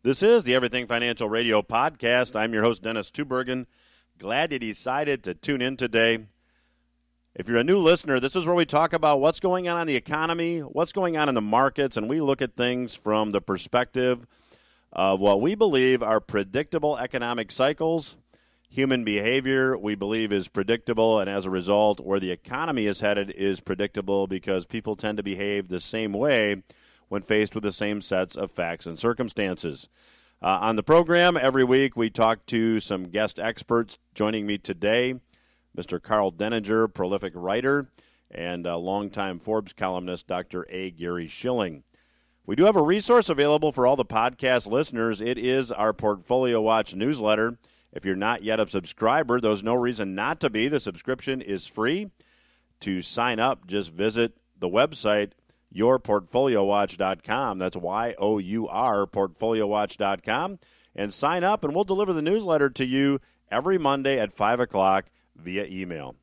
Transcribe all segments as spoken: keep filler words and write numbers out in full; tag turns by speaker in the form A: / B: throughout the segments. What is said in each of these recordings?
A: This is the Everything Financial Radio podcast. I'm your host, Dennis Tubergen. Glad you decided to tune in today. If you're a new listener, this is where we talk about what's going on in the economy, what's going on in the markets, and we look at things from the perspective of what we believe are predictable economic cycles. Human behavior, we believe, is predictable, and as a result, where the economy is headed is predictable because people tend to behave the same way when faced with the same sets of facts and circumstances. Uh, on the program, every week we talk to some guest experts. Joining me today, Mister Karl Denninger, prolific writer, and a longtime Forbes columnist, Doctor A. Gary Shilling. We do have a resource available for all the podcast listeners. It is our Portfolio Watch newsletter. If you're not yet a subscriber, there's no reason not to be. The subscription is free. To sign up, just visit the website, your portfolio watch dot com. That's Y O U R, portfolio watch dot com. And sign up, and we'll deliver the newsletter to you every Monday at five o'clock via email.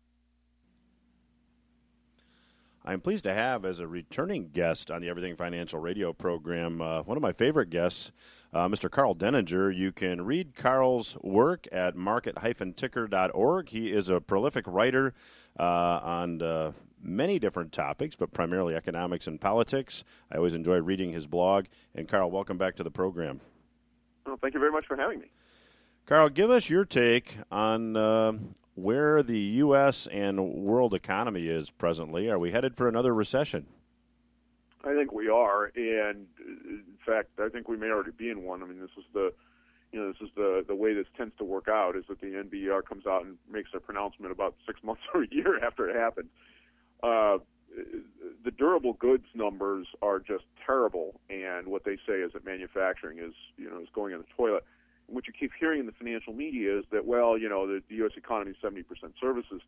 A: I'm pleased to have as a returning guest on the Everything Financial Radio program uh, one of my favorite guests, uh, Mister Karl Denninger. You can read Karl's work at market dash ticker dot org. He is a prolific writer uh, on uh, many different topics, but primarily economics and politics. I always enjoy reading his blog. And Karl, welcome back to the program.
B: Well, thank you very much for having me.
A: Karl, give us your take on uh, where the U S and world economy is presently. Are we headed for another recession?
B: I think we are, and in fact, I think we may already be in one. I mean, this is the, you know, this is the the way this tends to work out, is that the N B E R comes out and makes a pronouncement about six months or a year after it happens. Uh, the durable goods numbers are just terrible, and what they say is that manufacturing is, you know, is going in the toilet. And what you keep hearing in the financial media is that, well, you know, the, the U S economy is seventy percent services,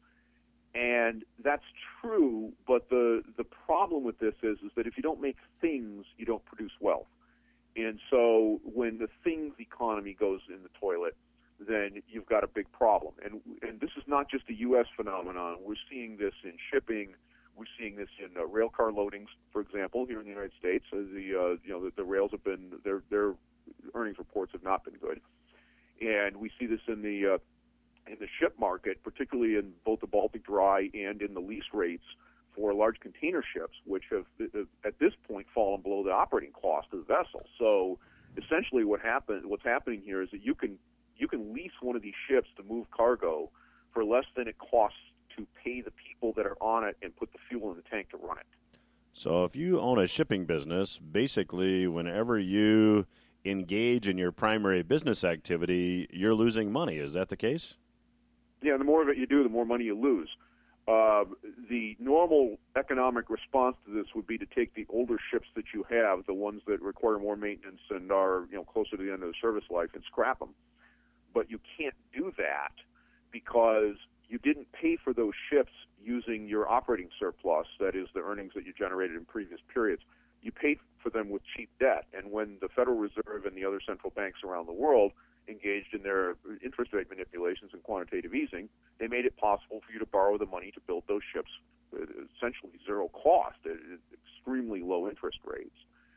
B: and that's true. But the the problem with this is is that if you don't make things, you don't produce wealth. And so when the things economy goes in the toilet, then you've got a big problem. And and this is not just a U S phenomenon. We're seeing this in shipping. We're seeing this in uh, rail car loadings, for example, here in the United States. Uh, the uh, you know the, the rails have been their their earnings reports have not been good, and we see this in the uh, in the ship market, particularly in both the Baltic Dry and in the lease rates for large container ships, which have uh, at this point fallen below the operating cost of the vessel. So essentially, what happened what's happening here is that you can You can lease one of these ships to move cargo for less than it costs to pay the people that are on it and put the fuel in the tank to run it.
A: So if you own a shipping business, basically whenever you engage in your primary business activity, you're losing money. Is that the case?
B: Yeah, the more of it you do, the more money you lose. Uh, the normal economic response to this would be to take the older ships that you have, the ones that require more maintenance and are, you know, closer to the end of the service life, and scrap them. But you can't do that because you didn't pay for those ships using your operating surplus, that is the earnings that you generated in previous periods. You paid for them with cheap debt. And when the Federal Reserve and the other central banks around the world engaged in their interest rate manipulations and quantitative easing, they made it possible for you to borrow the money to build those ships at essentially zero cost at extremely low interest rates.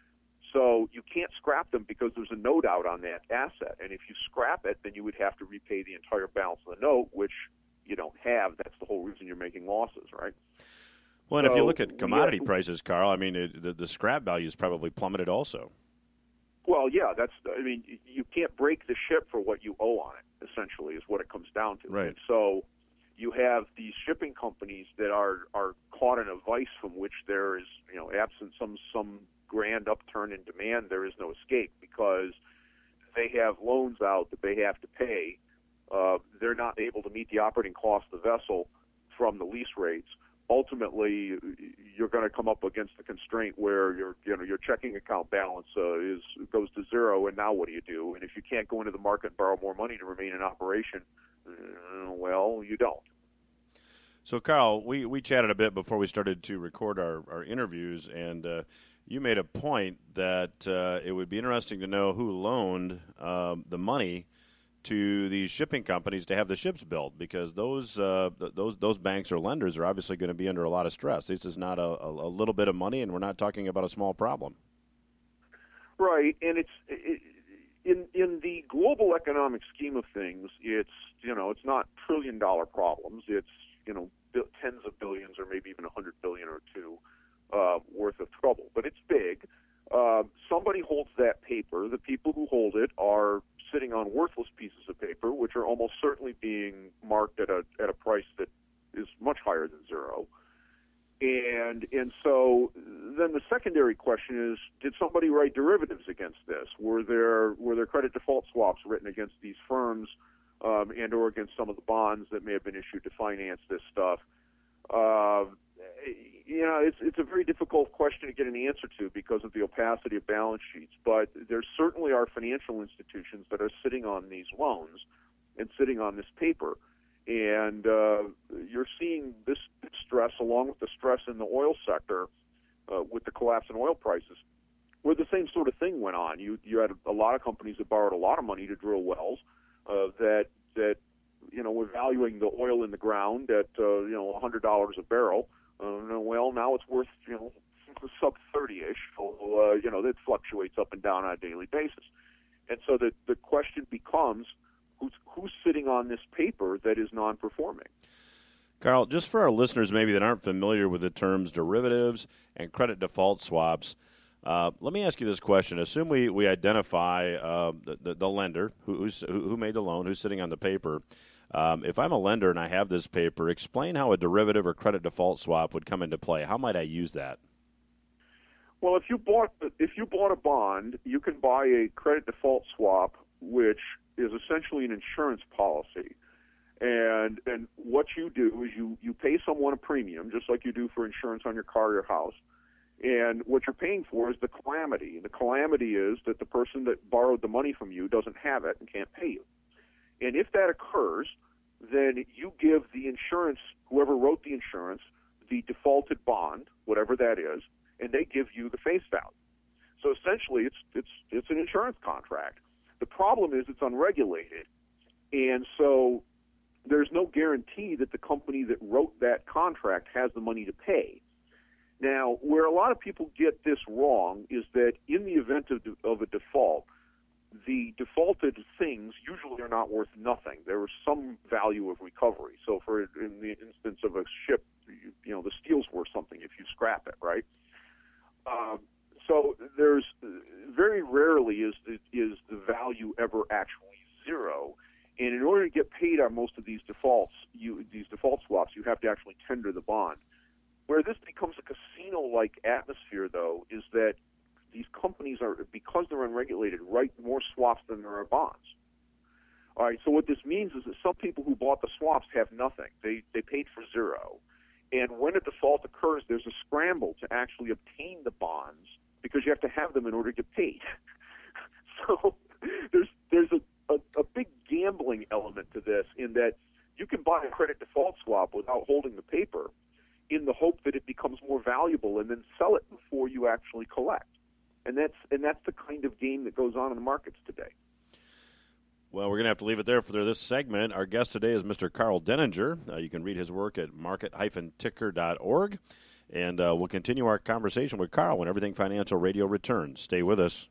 B: So you can't scrap them because there's a note out on that asset. And if you scrap it, then you would have to repay the entire balance of the note, which you don't have. That's the whole reason you're making losses, right?
A: Well, and
B: so
A: if you look at commodity
B: have,
A: prices, Karl, I mean, it, the, the scrap value is probably plummeted also.
B: Well, yeah, that's, I mean, you can't break the ship for what you owe on it, essentially, is what it comes down to.
A: Right.
B: And so you have these shipping companies that are, are caught in a vice from which there is, you know, absent some some grand upturn in demand, there is no escape because they have loans out that they have to pay. Uh, they're not able to meet the operating cost of the vessel from the lease rates. Ultimately, you're going to come up against the constraint where your you know your checking account balance uh, is goes to zero, and now what do you do? And if you can't go into the market and borrow more money to remain in operation, uh, well, you don't.
A: So, Karl, we, we chatted a bit before we started to record our, our interviews, and uh, you made a point that uh, it would be interesting to know who loaned um, the money to these shipping companies to have the ships built, because those uh, th- those those banks or lenders are obviously going to be under a lot of stress. This is not a, a, a little bit of money, and we're not talking about a small problem.
B: Right, and it's it, in in the global economic scheme of things, it's you know it's not trillion dollar problems. It's you know tens of billions or maybe even a hundred billion or two uh, worth of trouble. But it's big. Uh, somebody holds that paper. The people who hold it are sitting on worthless pieces of paper, which are almost certainly being marked at a at a price that is much higher than zero. And and so then the secondary question is, did somebody write derivatives against this? Were there were there credit default swaps written against these firms um, and or against some of the bonds that may have been issued to finance this stuff? Uh, you know, it's it's a very difficult question to get an answer to because of the opacity of balance sheets. But there certainly are financial institutions that are sitting on these loans and sitting on this paper. And uh, you're seeing this stress, along with the stress in the oil sector, uh, with the collapse in oil prices, where the same sort of thing went on. You you had a lot of companies that borrowed a lot of money to drill wells uh, that that you know were valuing the oil in the ground at uh, you know one hundred dollars a barrel. Uh, well, now it's worth you know sub thirty-ish. Although uh, you know it fluctuates up and down on a daily basis. And so the the question becomes, Who's, who's sitting on this paper that is non-performing?
A: Carl, just for our listeners maybe that aren't familiar with the terms derivatives and credit default swaps, uh, let me ask you this question. Assume we, we identify uh, the, the, the lender who, who's, who made the loan, who's sitting on the paper. Um, if I'm a lender and I have this paper, explain how a derivative or credit default swap would come into play. How might I use that?
B: Well, if you bought if you bought a bond, you can buy a credit default swap, which is essentially an insurance policy. And and what you do is you, you pay someone a premium, just like you do for insurance on your car or your house. And what you're paying for is the calamity. And the calamity is that the person that borrowed the money from you doesn't have it and can't pay you. And if that occurs, then you give the insurance, whoever wrote the insurance, the defaulted bond, whatever that is, and they give you the face value. So essentially it's it's it's an insurance contract. The problem is it's unregulated, and so there's no guarantee that the company that wrote that contract has the money to pay. Now, where a lot of people get this wrong is that in the event of, of a default, the defaulted things usually are not worth nothing. There is some value of recovery. So for in the instance of a ship, you, you know, the steel's worth something if you scrap it, right? Um, So there's very rarely is the, is the value ever actually zero, and in order to get paid on most of these defaults, you these default swaps, you have to actually tender the bond. Where this becomes a casino-like atmosphere, though, is that these companies are, because they're unregulated, write more swaps than there are bonds. All right. So what this means is that some people who bought the swaps have nothing. They they paid for zero, and when a default occurs, there's a scramble to actually obtain the bonds, because you have to have them in order to get paid. So there's there's a, a, a big gambling element to this, in that you can buy a credit default swap without holding the paper in the hope that it becomes more valuable and then sell it before you actually collect. And that's and that's the kind of game that goes on in the markets today.
A: Well, we're going to have to leave it there for this segment. Our guest today is Mister Carl Denninger. Uh, you can read his work at market dash ticker dot org. And uh, we'll continue our conversation with Carl when Everything Financial Radio returns. Stay with us.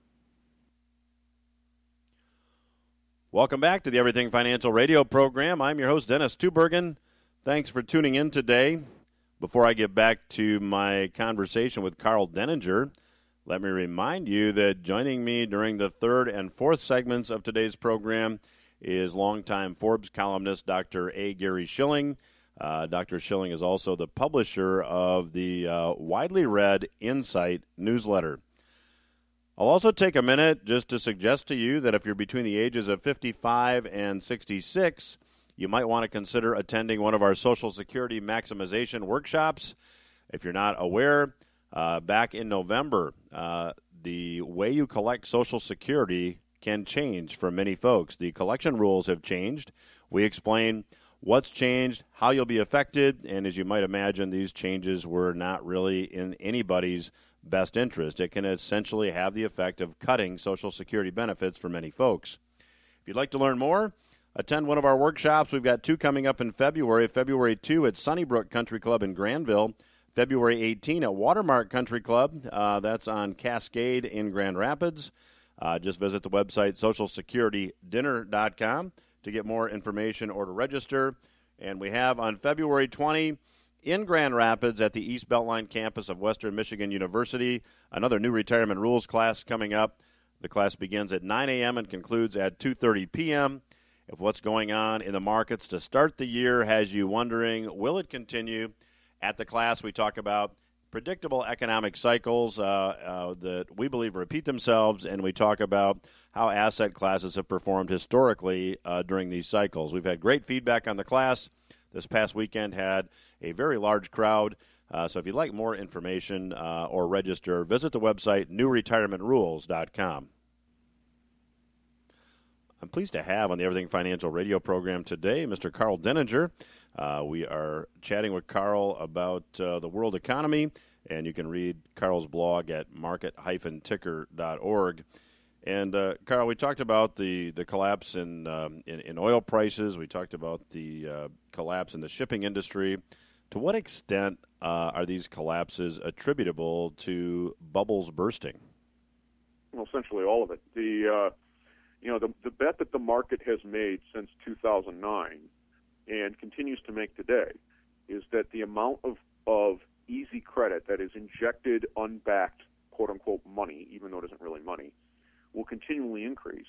A: Welcome back to the Everything Financial Radio program. I'm your host, Dennis Tubergen. Thanks for tuning in today. Before I get back to my conversation with Carl Denninger, let me remind you that joining me during the third and fourth segments of today's program is longtime Forbes columnist Doctor A. Gary Shilling. Uh, Doctor Shilling is also the publisher of the uh, widely read Insight newsletter. I'll also take a minute just to suggest to you that if you're between the ages of fifty-five and sixty-six, you might want to consider attending one of our Social Security maximization workshops. If you're not aware, uh, back in November, uh, the way you collect Social Security can change for many folks. The collection rules have changed. We explain what's changed, how you'll be affected, and as you might imagine, these changes were not really in anybody's best interest. It can essentially have the effect of cutting Social Security benefits for many folks. If you'd like to learn more, attend one of our workshops. We've got two coming up in February. February second at Sunnybrook Country Club in Granville. February eighteenth at Watermark Country Club. Uh, that's on Cascade in Grand Rapids. Uh, just visit the website social security dinner dot com to get more information or to register. And we have on February twentieth in Grand Rapids at the East Beltline campus of Western Michigan University, another new retirement rules class coming up. The class begins at nine a.m. and concludes at two thirty p.m. If what's going on in the markets to start the year has you wondering, will it continue? At the class, we talk about predictable economic cycles uh, uh, that we believe repeat themselves, and we talk about how asset classes have performed historically uh, during these cycles. We've had great feedback on the class. This past weekend had a very large crowd. Uh, so if you'd like more information uh, or register, visit the website new retirement rules dot com. I'm pleased to have on the Everything Financial radio program today Mister Carl Denninger. Uh, we are chatting with Carl about uh, the world economy, and you can read Carl's blog at market dash ticker dot org. And, uh, Carl, we talked about the, the collapse in, um, in in oil prices. We talked about the uh, collapse in the shipping industry. To what extent uh, are these collapses attributable to bubbles bursting?
B: Well, essentially all of it. The uh, you know the the bet that the market has made since two thousand nine and continues to make today is that the amount of of easy credit that is injected unbacked quote unquote money, even though it isn't really money, will continually increase.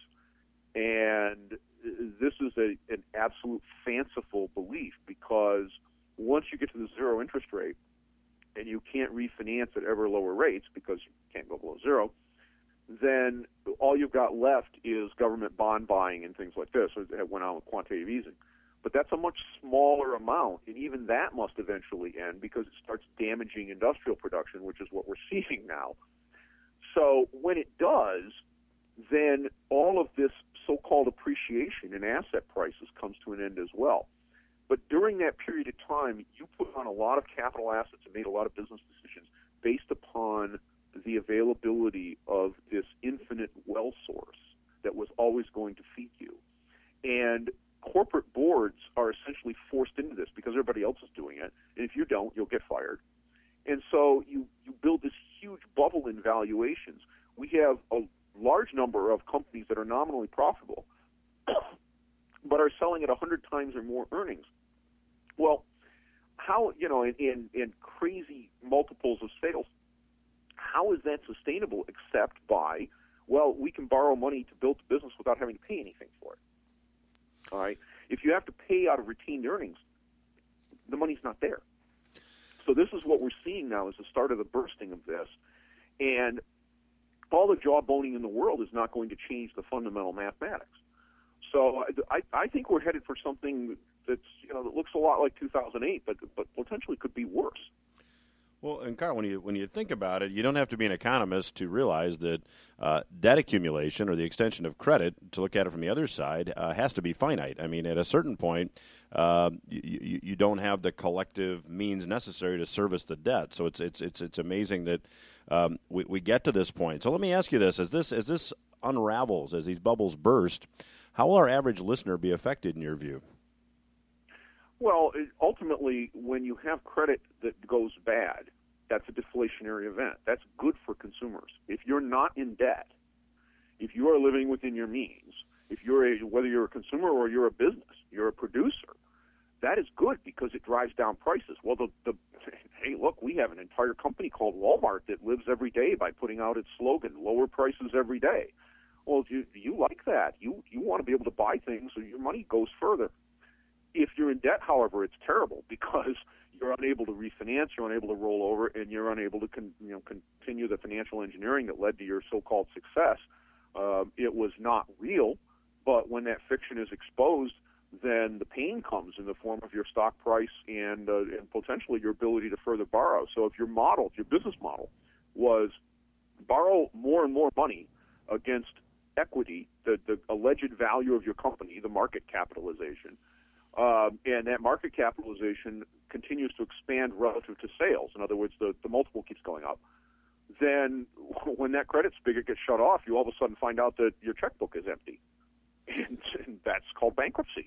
B: And this is a, an absolute fanciful belief, because once you get to the zero interest rate and you can't refinance at ever lower rates because you can't go below zero, then all you've got left is government bond buying and things like this. It went on with quantitative easing. But that's a much smaller amount, and even that must eventually end because it starts damaging industrial production, which is what we're seeing now. So when it does, then all of this so-called appreciation in asset prices comes to an end as well. But during that period of time, you put on a lot of capital assets and made a lot of business decisions based upon the availability of this infinite well source that was always going to feed you. And corporate boards are essentially forced into this because everybody else is doing it. And if you don't, you'll get fired. And so you, you build this huge bubble in valuations. We have a large number of companies that are nominally profitable but are selling at one hundred times or more earnings. Well, how, you know, in, in, in crazy multiples of sales, how is that sustainable except by, well, we can borrow money to build the business without having to pay anything for it? All right? If you have to pay out of retained earnings, the money's not there. So this is what we're seeing now is the start of the bursting of this. And all the jawboning in the world is not going to change the fundamental mathematics. So I, I think we're headed for something that's, you know, that looks a lot like two thousand eight, but but potentially could be worse.
A: Well, and Carl, when you when you think about it, you don't have to be an economist to realize that uh, debt accumulation or the extension of credit, to look at it from the other side, uh, has to be finite. I mean, at a certain point, uh, you, you don't have the collective means necessary to service the debt. So it's it's it's it's amazing that um, we we get to this point. So let me ask you this: as this as this unravels, as these bubbles burst, how will our average listener be affected in your view?
B: Well, ultimately, when you have credit that goes bad, that's a deflationary event. That's good for consumers. If you're not in debt, if you are living within your means, if you're a, whether you're a consumer or you're a business, you're a producer, that is good because it drives down prices. Well, the, the hey, look, we have an entire company called Walmart that lives every day by putting out its slogan, lower prices every day. Well, you, you like that. You, you want to be able to buy things so your money goes further. If you're in debt, however, it's terrible because you're unable to refinance, you're unable to roll over, and you're unable to con, you know, continue the financial engineering that led to your so-called success. Uh, it was not real, but when that fiction is exposed, then the pain comes in the form of your stock price and, uh, and potentially your ability to further borrow. So if your model, if your business model was borrow more and more money against equity, the, the alleged value of your company, the market capitalization, Um, and that market capitalization continues to expand relative to sales. In other words, the, the multiple keeps going up. Then when that credit spigot gets shut off, you all of a sudden find out that your checkbook is empty. And, and that's called bankruptcy.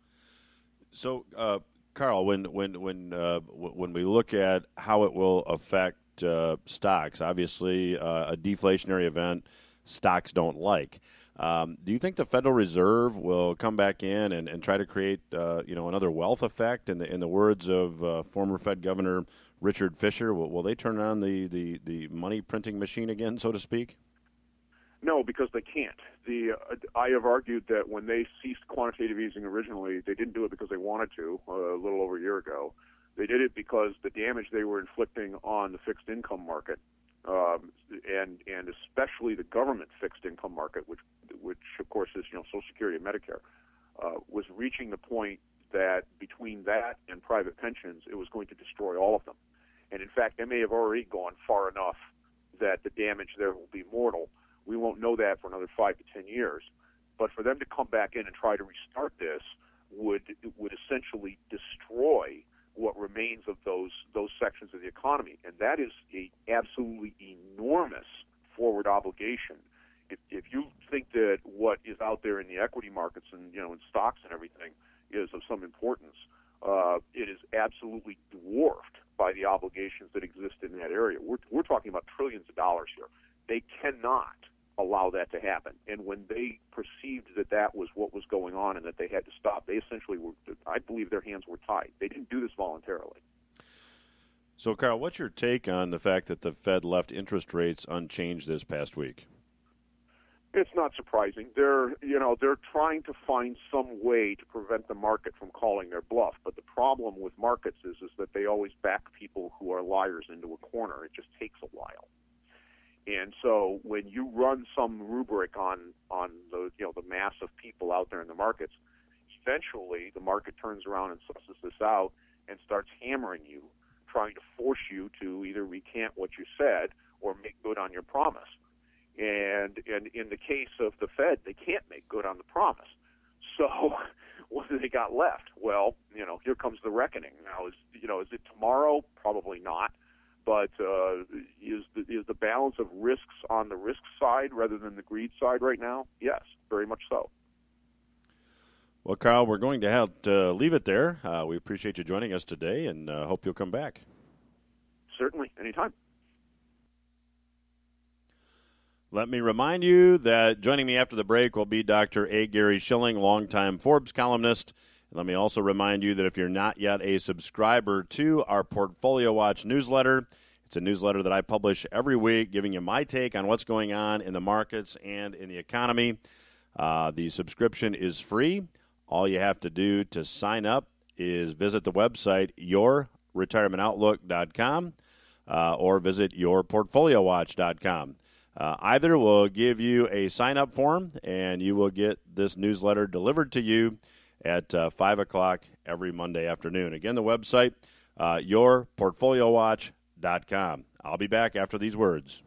A: So, uh, Carl, when when when uh, w- when we look at how it will affect uh, stocks, obviously uh, a deflationary event, stocks don't like. Um, do you think the Federal Reserve will come back in and, and try to create, uh, you know, another wealth effect? In the in the words of uh, former Fed Governor Richard Fisher, will, will they turn on the, the, the money printing machine again, so to speak?
B: No, because they can't. The uh, I have argued that when they ceased quantitative easing originally, they didn't do it because they wanted to. Uh, a little over a year ago, they did it because the damage they were inflicting on the fixed income market. Um, and and especially the government fixed income market, which which of course is you know Social Security and Medicare, uh, was reaching the point that between that and private pensions, it was going to destroy all of them. And in fact, they may have already gone far enough that the damage there will be mortal. We won't know that for another five to ten years. But for them to come back in and try to restart this would would essentially destroy what remains of those those sections of the economy, and that is a absolutely enormous forward obligation. If if you think that what is out there in the equity markets and you know in stocks and everything is of some importance, uh, it is absolutely dwarfed by the obligations that exist in that area. We're we're talking about trillions of dollars here. They cannot allow that to happen. And when they perceived that that was what was going on and that they had to stop, they essentially were, I believe their hands were tied. They didn't do this voluntarily.
A: So, Carl, what's your take on the fact that the Fed left interest rates unchanged this past week?
B: It's not surprising. They're, you know, they're trying to find some way to prevent the market from calling their bluff. But the problem with markets is, is that they always back people who are liars into a corner. It just takes a while. And so when you run some rubric on, on the you know the mass of people out there in the markets, eventually the market turns around and sussing this out and starts hammering you, trying to force you to either recant what you said or make good on your promise. And and in the case of the Fed, they can't make good on the promise. So what do they got left? Well, you know, here comes the reckoning. Now, is you know, is it tomorrow? Probably not. But uh, is the, is the balance of risks on the risk side rather than the greed side right now? Yes, very much so.
A: Well, Carl, we're going to have to leave it there. Uh, we appreciate you joining us today and uh, hope you'll come back.
B: Certainly, anytime.
A: Let me remind you that joining me after the break will be Doctor A. Gary Shilling, longtime Forbes columnist. Let me also remind you that if you're not yet a subscriber to our Portfolio Watch newsletter, it's a newsletter that I publish every week giving you my take on what's going on in the markets and in the economy. Uh, the subscription is free. All you have to do to sign up is visit the website your retirement outlook dot com uh, or visit your portfolio watch dot com. Uh, either will give you a sign-up form, and you will get this newsletter delivered to you at uh, five o'clock every Monday afternoon. Again, the website, uh, your portfolio watch dot com. I'll be back after these words.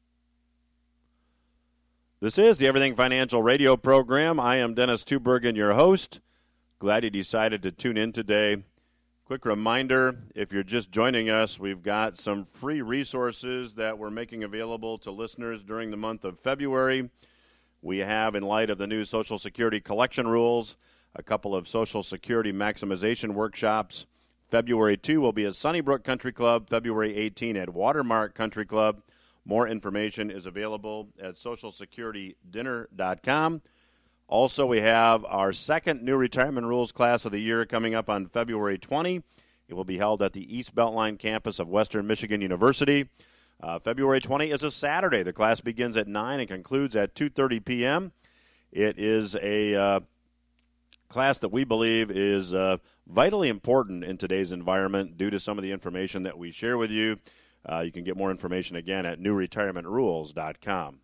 A: This is the Everything Financial radio program. I am Dennis Tubergen, your host. Glad you decided to tune in today. Quick reminder, if you're just joining us, we've got some free resources that we're making available to listeners during the month of February. We have, in light of the new Social Security collection rules, a couple of Social Security maximization workshops. February second will be at Sunnybrook Country Club, February eighteenth at Watermark Country Club. More information is available at social security dinner dot com. Also, we have our second new retirement rules class of the year coming up on February twentieth. It will be held at the East Beltline campus of Western Michigan University. Uh, February twentieth is a Saturday. The class begins at nine and concludes at two thirty p.m. It is a uh, class that we believe is uh, vitally important in today's environment due to some of the information that we share with you. Uh, you can get more information again at new retirement rules dot com.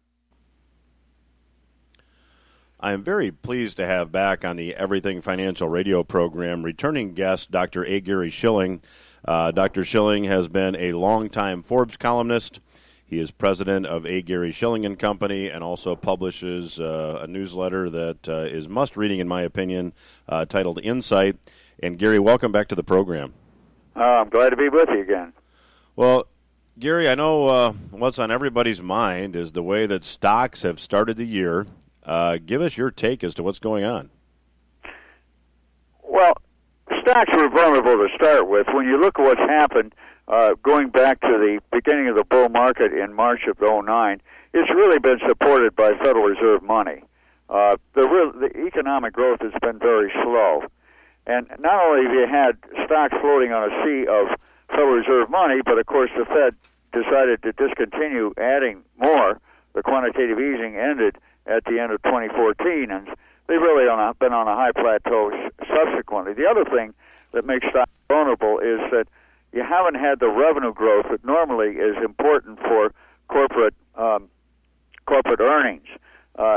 A: I am very pleased to have back on the Everything Financial radio program returning guest Doctor A. Gary Shilling. Uh, Doctor Shilling has been a longtime Forbes columnist. He is president of A. Gary Shilling and Company and also publishes uh, a newsletter that uh, is must-reading, in my opinion, uh, titled Insight. And, Gary, welcome back to the program.
C: Uh, I'm glad to be with you again.
A: Well, Gary, I know uh, what's on everybody's mind is the way that stocks have started the year. Uh, give us your take as to what's going on.
C: Well, stocks were vulnerable to start with. When you look at what's happened, uh, going back to the beginning of the bull market in March of oh nine, it's really been supported by Federal Reserve money. Uh, the, real, the economic growth has been very slow. And not only have you had stocks floating on a sea of Federal Reserve money, but of course the Fed decided to discontinue adding more. The quantitative easing ended at the end of twenty fourteen, and they've really on a, been on a high plateau subsequently. The other thing that makes stocks vulnerable is that you haven't had the revenue growth that normally is important for corporate um, corporate earnings. Uh,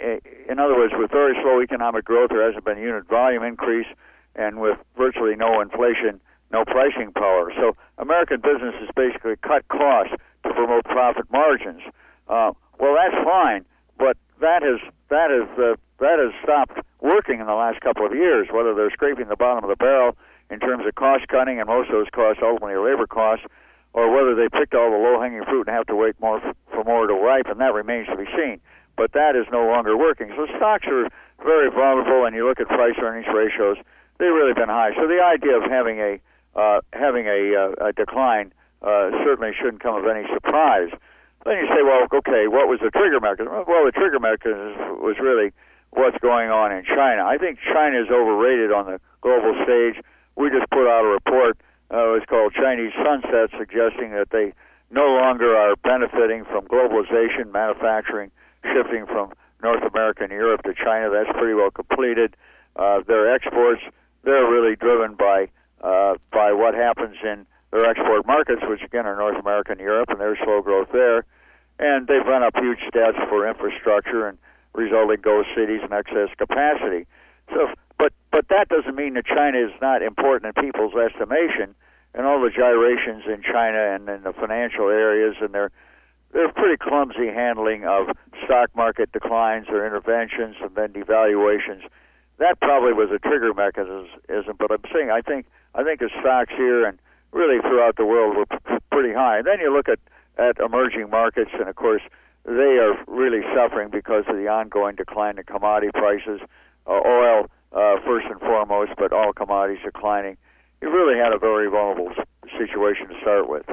C: in other words, with very slow economic growth, there hasn't been unit volume increase, and with virtually no inflation, no pricing power. So American businesses basically cut costs to promote profit margins. Uh, well, that's fine, but that has that has uh, that has stopped working in the last couple of years. Whether they're scraping the bottom of the barrel in terms of cost cutting, and most of those costs ultimately are labor costs, or whether they picked all the low-hanging fruit and have to wait more f- for more to ripen, that remains to be seen. But that is no longer working. So stocks are very vulnerable, and you look at price-earnings ratios, they've really been high. So the idea of having a uh, having a, uh, a decline uh, certainly shouldn't come of any surprise. Then you say, well, okay, what was the trigger mechanism? Well, the trigger mechanism was really what's going on in China. I think China is overrated on the global stage. We just put out a report. Uh, it was called Chinese Sunset, suggesting that they no longer are benefiting from globalization, manufacturing, shifting from North America and Europe to China. That's pretty well completed. Uh, their exports, they're really driven by uh, by what happens in their export markets, which again are North America and Europe, and there's slow growth there. And they've run up huge debts for infrastructure and resulting ghost cities and excess capacity. So, but but that doesn't mean that China is not important in people's estimation, and all the gyrations in China and in the financial areas, and their their pretty clumsy handling of stock market declines or interventions and then devaluations. That probably was a trigger mechanism. But I'm saying I think I think the stocks here and really throughout the world were p- pretty high. And then you look at, at emerging markets, and of course they are really suffering because of the ongoing decline in commodity prices. Uh, oil, uh, first and foremost, but all commodities declining. You really had a very vulnerable situation to start with.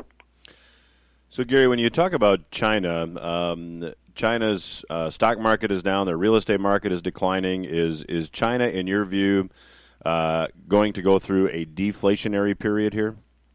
A: So, Gary, when you talk about China, um, China's uh, stock market is down, their real estate market is declining. Is is China, in your view, uh, going to go through a deflationary period here?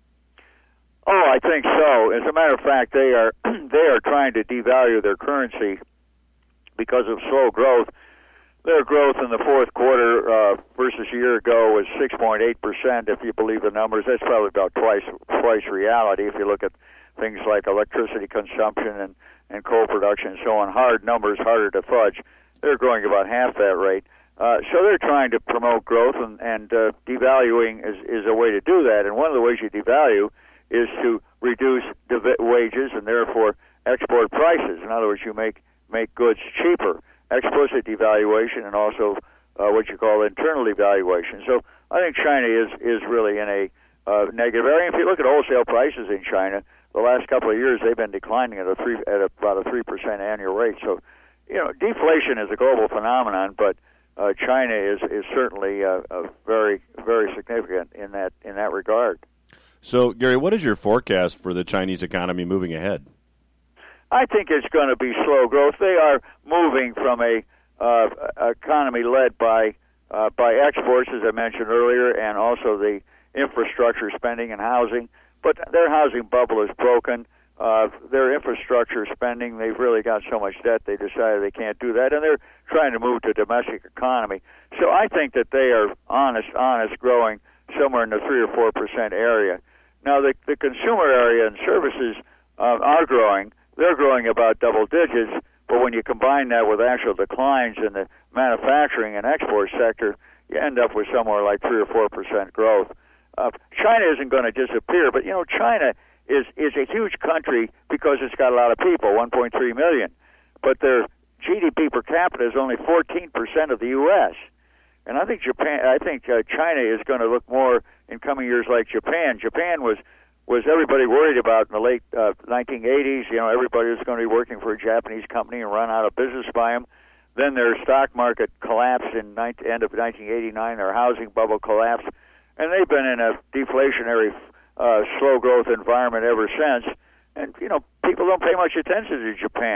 C: Oh, I think so. As a matter of fact, they are they are trying to devalue their currency because of slow growth. Their growth in the fourth quarter uh, versus a year ago was six point eight percent, if you believe the numbers. That's probably about twice twice reality if you look at things like electricity consumption and, and coal production and so on. Hard numbers, harder to fudge. They're growing about half that rate. Uh, so they're trying to promote growth, and, and uh, devaluing is, is a way to do that. And one of the ways you devalue is to reduce div- wages and therefore export prices. In other words, you make, make goods cheaper. Explicit devaluation and also uh, what you call internal devaluation. So I think China is, is really in a uh, negative area. If you look at wholesale prices in China, the last couple of years they've been declining at a three at about a three percent annual rate. So, you know, deflation is a global phenomenon, but uh, China is is certainly uh, uh, very very significant in that in that regard.
A: So, Gary, what is your forecast for the Chinese economy moving ahead?
C: I think it's going to be slow growth. They are moving from a uh, economy led by uh, by exports, as I mentioned earlier, and also the infrastructure spending and housing. But their housing bubble is broken. Uh, their infrastructure spending, they've really got so much debt they decided they can't do that, and they're trying to move to a domestic economy. So I think that they are honest, honest, growing somewhere in the three or four percent area. Now the the consumer area and services uh, are growing. They're growing about double digits, but when you combine that with actual declines in the manufacturing and export sector, you end up with somewhere like three or four percent growth. Uh, China isn't going to disappear, but you know, China is is a huge country because it's got a lot of people, one point three million, but their G D P per capita is only fourteen percent of the U S. And I think Japan, I think uh, China is going to look more in coming years like Japan. Japan was. was everybody worried about in the late uh, nineteen eighties. You know, everybody was going to be working for a Japanese company and run out of business by them. Then their stock market collapsed in the end of nineteen eighty-nine. Their housing bubble collapsed. And they've been in a deflationary, uh, slow growth environment ever since. And, you know, people don't pay much attention to Japan.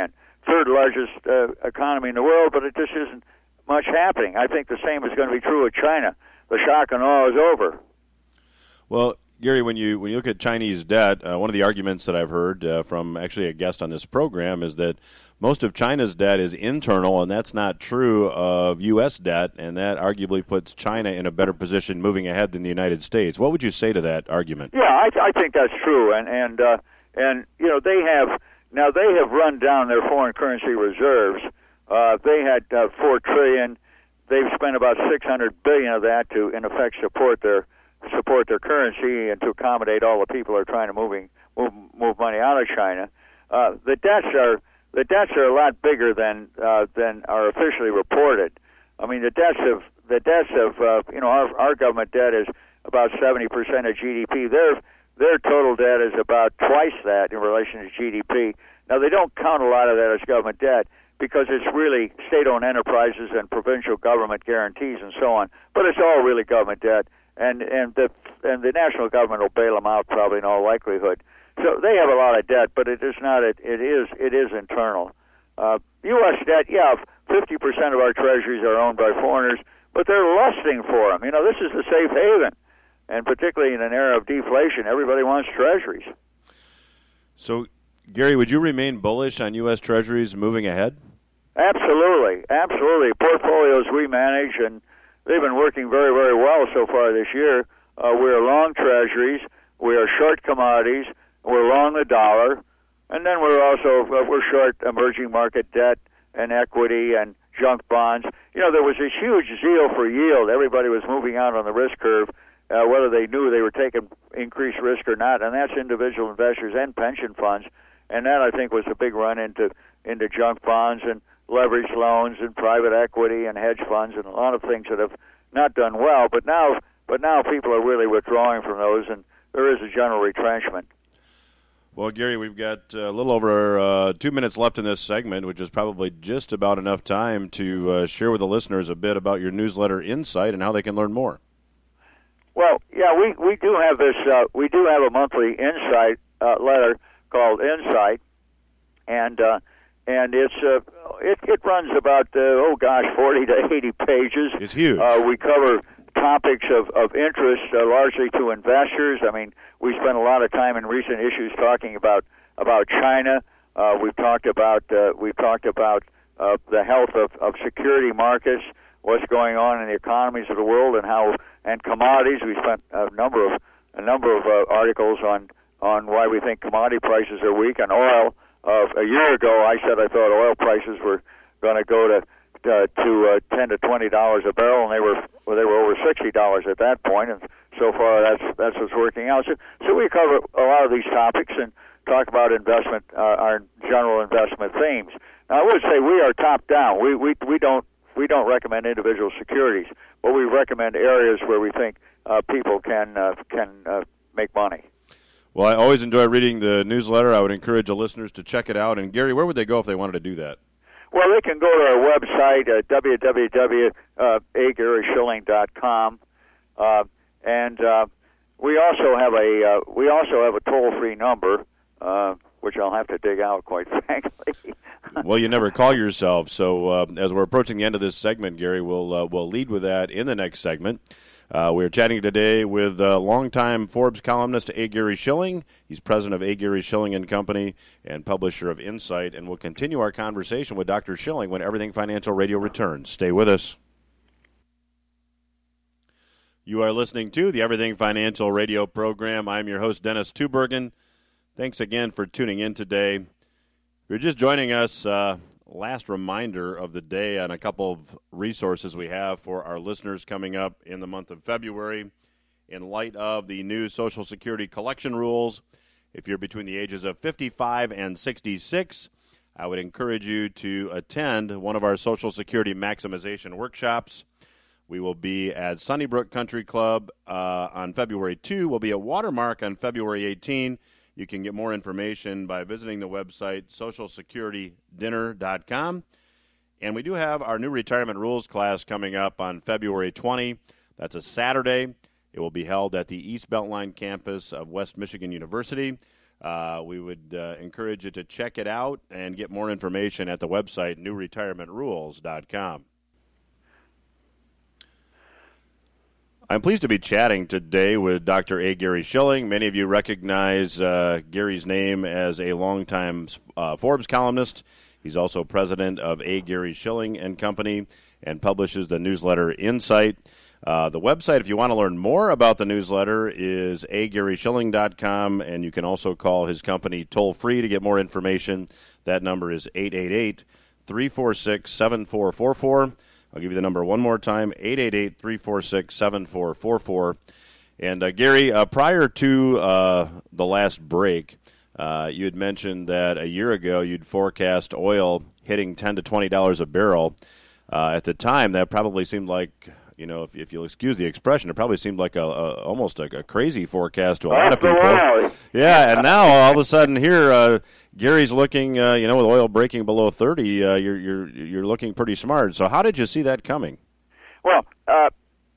C: third largest uh, economy in the world, but it just isn't much happening. I think the same is going to be true with China. The shock and awe is over.
A: Well, Gary, when you when you look at Chinese debt, uh, one of the arguments that I've heard uh, from actually a guest on this program is that most of China's debt is internal, and that's not true of U S debt, and that arguably puts China in a better position moving ahead than the United States. What would you say to that argument?
C: Yeah, I, I think that's true, and and uh, and you know they have now they have run down their foreign currency reserves. Uh, they had uh, four trillion. They've spent about six hundred billion of that to, in effect, support their support their currency and to accommodate all the people who are trying to moving move move money out of China. Uh, the debts are the debts are a lot bigger than uh, than are officially reported. I mean, the debts of the debts of uh, you know our our government debt is about seventy percent of G D P. Their their total debt is about twice that in relation to G D P. Now they don't count a lot of that as government debt, because it's really state-owned enterprises and provincial government guarantees and so on. But it's all really government debt, and and the and the national government will bail them out probably in all likelihood. So they have a lot of debt, but it is not. It, it is it is internal. Uh, U S debt, yeah, fifty percent of our treasuries are owned by foreigners, but they're lusting for them. You know, this is the safe haven, and particularly in an era of deflation, everybody wants treasuries.
A: So, Gary, would you remain bullish on U S treasuries moving ahead?
C: Absolutely, absolutely. Portfolios we manage, and they've been working very, very well so far this year. Uh, we're long treasuries, we are short commodities, we're long the dollar, and then we're also uh, we're short emerging market debt and equity and junk bonds. You know, there was a huge zeal for yield. Everybody was moving out on the risk curve, uh, whether they knew they were taking increased risk or not, and that's individual investors and pension funds. And that, I think, was a big run into into junk bonds and leveraged loans and private equity and hedge funds and a lot of things that have not done well. But now, but now people are really withdrawing from those, and there is a general retrenchment.
A: Well, Gary, we've got a little over uh, two minutes left in this segment, which is probably just about enough time to uh, share with the listeners a bit about your newsletter, Insight, and how they can learn more.
C: Well, yeah, we, we do have this. Uh, we do have a monthly Insight uh, letter called Insight, and uh, and it's uh, it it runs about uh, oh gosh, forty to eighty pages.
A: It's huge.
C: Uh, we cover topics of of interest uh, largely to investors. I mean, we spent a lot of time in recent issues talking about about China. Uh, we've talked about uh, we've talked about uh, the health of, of security markets, what's going on in the economies of the world, and how and commodities. We spent a number of a number of uh, articles on. on why we think commodity prices are weak. And oil, uh, a year ago, I said I thought oil prices were going to go to uh, to uh, ten to twenty dollars a barrel, and they were well, they were over sixty dollars at that point. And so far, that's that's what's working out. So, so we cover a lot of these topics and talk about investment, uh, our general investment themes. Now, I would say we are top down. We we we don't we don't recommend individual securities, but we recommend areas where we think uh, people can uh, can uh, make money.
A: Well, I always enjoy reading the newsletter. I would encourage the listeners to check it out. And, Gary, where would they go if they wanted to do that?
C: Well, they can go to our website at w w w dot a gary shilling dot com, uh, and uh, we also have a uh, we also have a toll-free number, uh, which I'll have to dig out, quite frankly.
A: Well, you never call yourself. So uh, as we're approaching the end of this segment, Gary, we'll uh, we'll lead with that in the next segment. Uh, we're chatting today with uh, longtime Forbes columnist A. Gary Shilling. He's president of A. Gary Shilling and Company and publisher of Insight. And we'll continue our conversation with Doctor Shilling when Everything Financial Radio returns. Stay with us. You are listening to the Everything Financial Radio program. I'm your host, Dennis Tubergen. Thanks again for tuning in today. If you're just joining us, uh, last reminder of the day on a couple of resources we have for our listeners coming up in the month of February in light of the new Social Security collection rules. If you're between the ages of fifty-five and sixty-six, I would encourage you to attend one of our Social Security maximization workshops. We will be at Sunnybrook Country Club uh, on February second. We'll be at Watermark on February eighteenth. You can get more information by visiting the website social security dinner dot com. And we do have our new retirement rules class coming up on February twentieth. That's a Saturday. It will be held at the East Beltline campus of West Michigan University. Uh, we would uh, encourage you to check it out and get more information at the website new retirement rules dot com. I'm pleased to be chatting today with Doctor A. Gary Shilling. Many of you recognize uh, Gary's name as a longtime uh, Forbes columnist. He's also president of A. Gary Shilling and Company and publishes the newsletter Insight. Uh, the website, if you want to learn more about the newsletter, is a gary shilling dot com, and you can also call his company toll-free to get more information. That number is eight eight eight, three four six, seven four four four. I'll give you the number one more time, eight eight eight, three four six, seven four four four. And, uh, Gary, uh, prior to uh, the last break, uh, you had mentioned that a year ago you'd forecast oil hitting ten to twenty dollars a barrel. Uh, at the time, that probably seemed like, you know, if, if you'll excuse the expression, it probably seemed like a, a almost a, a crazy forecast to a lot of people.
C: Wow.
A: Yeah, and now all of a sudden here, uh, Gary's looking, uh, you know, with oil breaking below thirty, uh, you're you're you're looking pretty smart. So how did you see that coming?
C: Well, uh,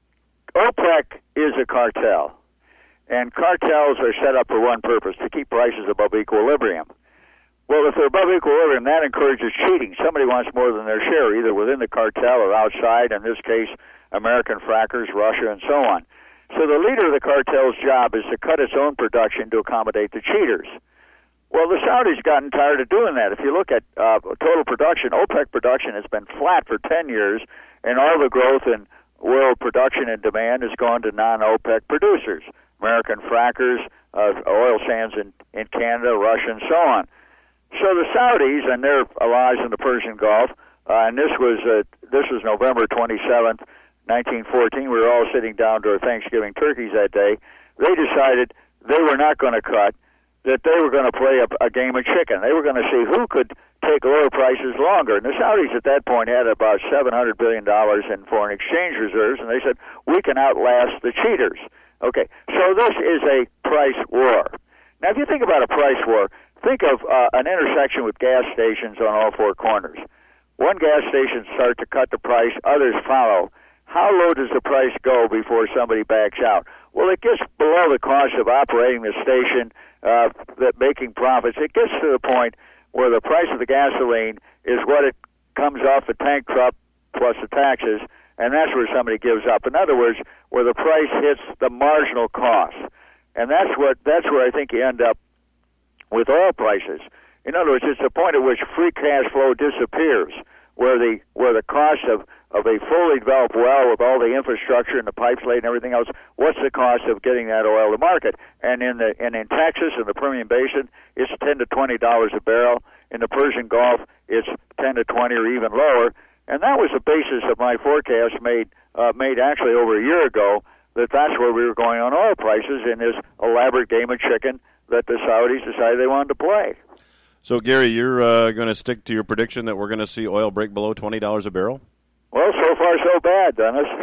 C: OPEC is a cartel, and cartels are set up for one purpose, to keep prices above equilibrium. Well, if they're above equilibrium, that encourages cheating. Somebody wants more than their share, either within the cartel or outside, in this case, American frackers, Russia, and so on. So the leader of the cartel's job is to cut its own production to accommodate the cheaters. Well, the Saudis gotten tired of doing that. If you look at uh, total production, OPEC production has been flat for ten years, and all the growth in world production and demand has gone to non-OPEC producers, American frackers, uh, oil sands in, in Canada, Russia, and so on. So the Saudis and their allies in the Persian Gulf, uh, and this was uh, this was November twenty-seventh, nineteen fourteen. We were all sitting down to our Thanksgiving turkeys that day. They decided they were not going to cut, that they were going to play a, a game of chicken. They were going to see who could take oil prices longer. And the Saudis at that point had about seven hundred billion dollars in foreign exchange reserves, and they said, we can outlast the cheaters. Okay, so this is a price war. Now, if you think about a price war, think of uh, an intersection with gas stations on all four corners. One gas station starts to cut the price, others follow. How low does the price go before somebody backs out? Well, it gets below the cost of operating the station, uh, that making profits. It gets to the point where the price of the gasoline is what it comes off the tank truck plus the taxes, and that's where somebody gives up. In other words, where the price hits the marginal cost. And that's what that's where I think you end up with oil prices. In other words, it's the point at which free cash flow disappears, where the where the cost of, of a fully developed well with all the infrastructure and the pipes laid and everything else, what's the cost of getting that oil to market? And in the and in Texas and the Permian Basin, it's ten to twenty dollars a barrel. In the Persian Gulf, it's ten to twenty or even lower. And that was the basis of my forecast made uh, made actually over a year ago, that that's where we were going on oil prices in this elaborate game of chicken that the Saudis decided they wanted to play.
A: So, Gary, you're uh, going to stick to your prediction that we're going to see oil break below twenty dollars a barrel?
C: Well, so far so bad,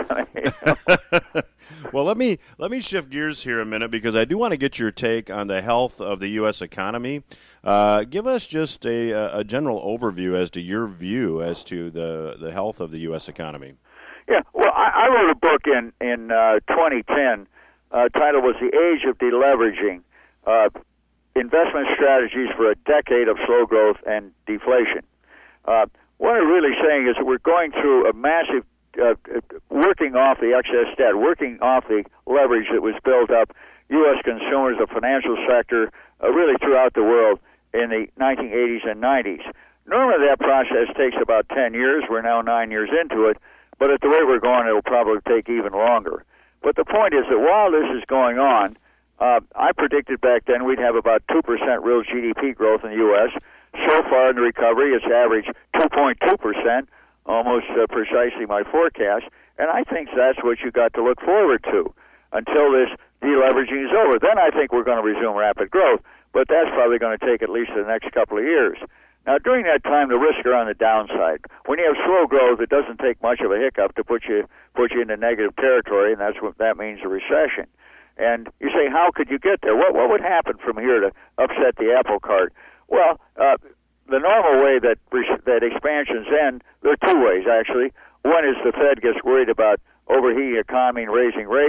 C: Dennis.
A: Well, let me let me shift gears here a minute, because I do want to get your take on the health of the U S economy. Uh, give us just a, a general overview as to your view as to the, the health of the U S economy.
C: Yeah, well, I, I wrote a book in, in uh, twenty ten. Uh, title was The Age of Deleveraging, uh, Investment Strategies for a Decade of Slow Growth and Deflation. Uh, what I'm really saying is that we're going through a massive uh, working off the excess debt, working off the leverage that was built up, U S consumers, the financial sector, uh, really throughout the world in the nineteen eighties and nineties. Normally that process takes about ten years. We're now nine years into it. But at the rate we're going, it'll probably take even longer. But the point is that while this is going on, uh, I predicted back then we'd have about two percent real G D P growth in the U S. So far in the recovery, it's averaged two point two percent, almost uh, precisely my forecast. And I think that's what you got to look forward to until this deleveraging is over. Then I think we're going to resume rapid growth, but that's probably going to take at least the next couple of years. Now, during that time, the risks are on the downside. When you have slow growth, it doesn't take much of a hiccup to put you put you into negative territory, and that's what that means, a recession. And you say, how could you get there? What what would happen from here to upset the apple cart? Well, uh, the normal way that that expansions end, there are two ways, actually. One is the Fed gets worried about overheating the economy and raising rates.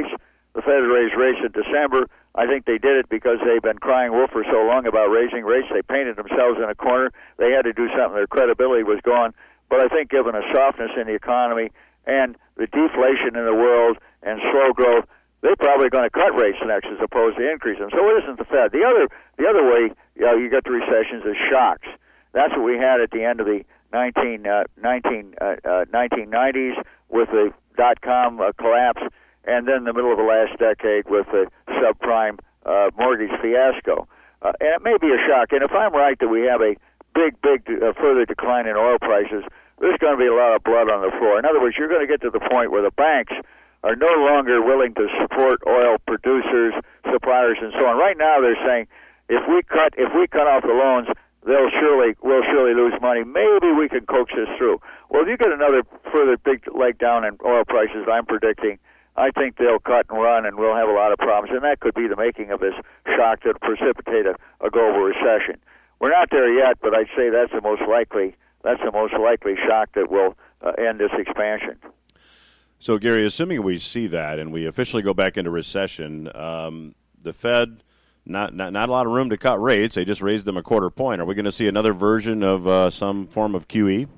C: the Fed raised rates in December. I think they did it because they've been crying wolf for so long about raising rates. They painted themselves in a corner. They had to do something. Their credibility was gone. But I think given a softness in the economy and the deflation in the world and slow growth, they're probably going to cut rates next as opposed to increase them. So it isn't the Fed. The other the other way you know, you get to recessions is shocks. That's what we had at the end of the nineteen, uh, nineteen, uh, uh, nineteen nineties with the dot-com uh, collapse, and then the middle of the last decade with the subprime uh, mortgage fiasco. Uh, and it may be a shock. And if I'm right that we have a big, big uh, further decline in oil prices, there's going to be a lot of blood on the floor. In other words, you're going to get to the point where the banks are no longer willing to support oil producers, suppliers, and so on. Right now, they're saying if we cut if we cut off the loans, they'll surely we'll surely lose money. Maybe we can coax this through. Well, if you get another further big leg down in oil prices, I'm predicting, I think they'll cut and run, and we'll have a lot of problems. And that could be the making of this shock that precipitate a, a global recession. We're not there yet, but I'd say that's the most likely. That's the most likely shock that will uh, end this expansion.
A: So, Gary, assuming we see that and we officially go back into recession, um, the Fed, not, not not a lot of room to cut rates. They just raised them a quarter point. Are we going to see another version of uh, some form of Q E?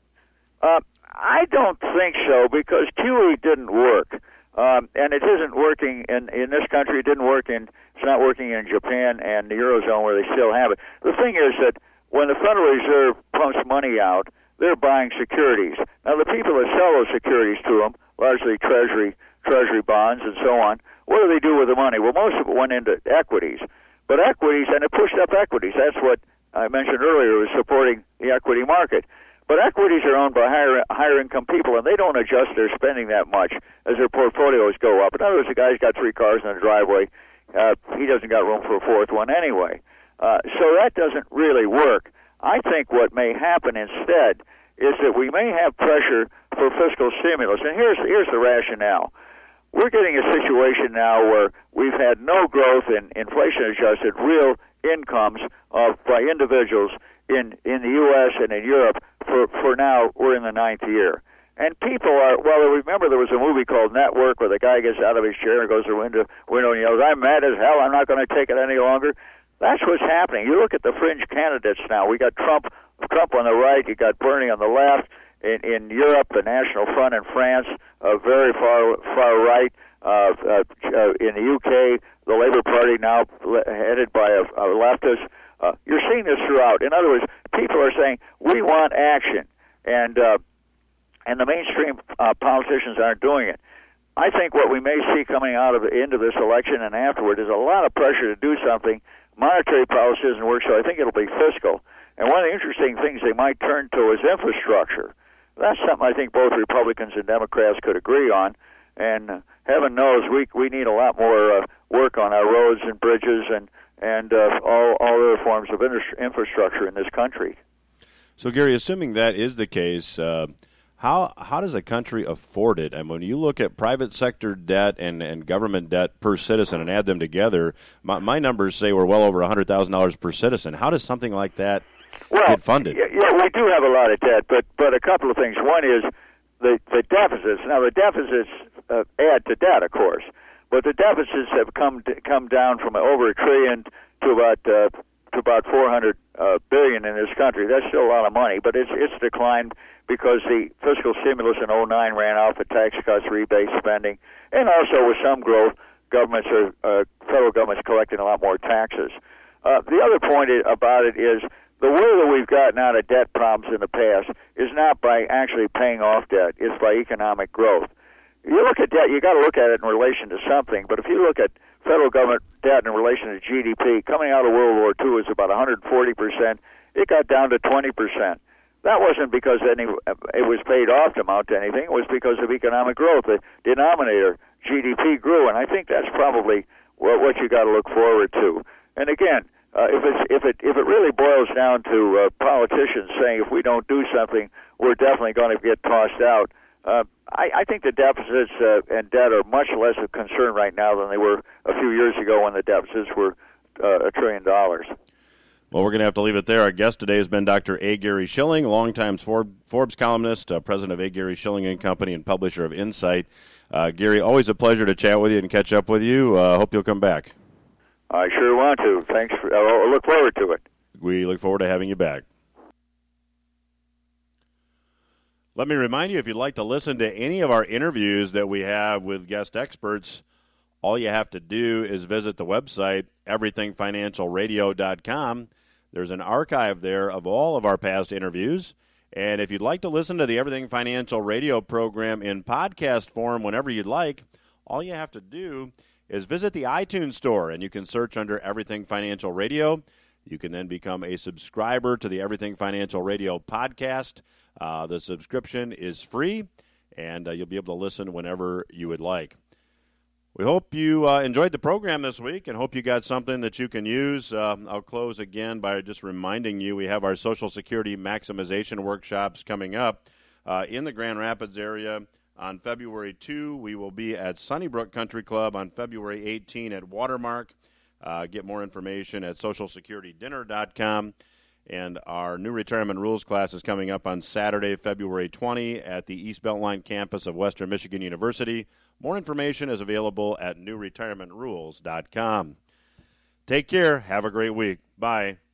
C: Uh, I don't think so, because Q E didn't work. Um, and it isn't working in, in this country. It didn't work in, it's not working in Japan and the Eurozone where they still have it. The thing is that when the Federal Reserve pumps money out, they're buying securities. Now, the people that sell those securities to them, largely Treasury, Treasury bonds and so on, what do they do with the money? Well, most of it went into equities. But equities, and it pushed up equities. That's what I mentioned earlier, was supporting the equity market. But equities are owned by higher, higher income people, and they don't adjust their spending that much as their portfolios go up. In other words, the guy's got three cars in the driveway. Uh, he doesn't got room for a fourth one anyway. Uh, so that doesn't really work. I think what may happen instead is that we may have pressure for fiscal stimulus. And here's here's the rationale. We're getting a situation now where we've had no growth in inflation-adjusted real incomes of by individuals in, in the U S and in Europe for, for now. We're in the ninth year. And people are, well, remember there was a movie called Network where the guy gets out of his chair and goes to the window, window and yells, "I'm mad as hell, I'm not going to take it any longer." That's what's happening. You look at the fringe candidates now. We got Trump Trump on the right, you got Bernie on the left. In, in Europe, the National Front in France, uh, very far far right. Uh, uh, uh, in the U K, the Labour Party now le- headed by a, a leftist. Uh, you're seeing this throughout. In other words, people are saying, we want action. And uh, and the mainstream uh, politicians aren't doing it. I think what we may see coming out of into this election and afterward is a lot of pressure to do something. Monetary policy doesn't work, so I think it'll be fiscal. And one of the interesting things they might turn to is infrastructure. That's something I think both Republicans and Democrats could agree on. And uh, heaven knows we we need a lot more uh, work on our roads and bridges and and uh, all all other forms of infrastructure in this country.
A: So, Gary, assuming that is the case, uh, how how does a country afford it? And when you look at private sector debt and, and government debt per citizen and add them together, my, my numbers say we're well over one hundred thousand dollars per citizen. How does something like that
C: well,
A: get funded?
C: Yeah, yeah, we do have a lot of debt, but but a couple of things. One is the, the deficits. Now, the deficits uh, add to debt, of course, but the deficits have come come down from over a trillion to about uh, to about four hundred uh, billion in this country. That's still a lot of money, but it's it's declined because the fiscal stimulus in oh nine ran out, the tax cuts, rebate spending, and also with some growth, governments are uh, federal government's collecting a lot more taxes. Uh, the other point about it is the way that we've gotten out of debt problems in the past is not by actually paying off debt; it's by economic growth. You look at debt, you got to look at it in relation to something. But if you look at federal government debt in relation to G D P, coming out of World War Two is about one hundred forty percent. It got down to twenty percent. That wasn't because any it was paid off to amount to anything. It was because of economic growth. The denominator, G D P, grew, and I think that's probably what you got to look forward to. And again, uh, if it's if it if it really boils down to uh, politicians saying if we don't do something, we're definitely going to get tossed out. Uh, I, I think the deficits uh, and debt are much less of a concern right now than they were a few years ago when the deficits were uh, a trillion dollars.
A: Well, we're going to have to leave it there. Our guest today has been Doctor A. Gary Shilling, longtime Forbes columnist, uh, president of A. Gary Shilling and Company, and publisher of Insight. Uh, Gary, always a pleasure to chat with you and catch up with you. I uh, hope you'll come back.
C: I sure want to. Thanks. For, I look forward to it.
A: We look forward to having you back. Let me remind you, if you'd like to listen to any of our interviews that we have with guest experts, all you have to do is visit the website, everything financial radio dot com. There's an archive there of all of our past interviews. And if you'd like to listen to the Everything Financial Radio program in podcast form whenever you'd like, all you have to do is visit the iTunes store, and you can search under Everything Financial Radio. You can then become a subscriber to the Everything Financial Radio podcast. Uh, the subscription is free, and uh, you'll be able to listen whenever you would like. We hope you uh, enjoyed the program this week and hope you got something that you can use. Uh, I'll close again by just reminding you we have our Social Security maximization workshops coming up uh, in the Grand Rapids area. On February second, we will be at Sunnybrook Country Club. On February eighteenth at Watermark. Uh, get more information at social security dinner dot com. And our new retirement rules class is coming up on Saturday, February twentieth at the East Beltline campus of Western Michigan University. More information is available at new retirement rules dot com. Take care. Have a great week. Bye.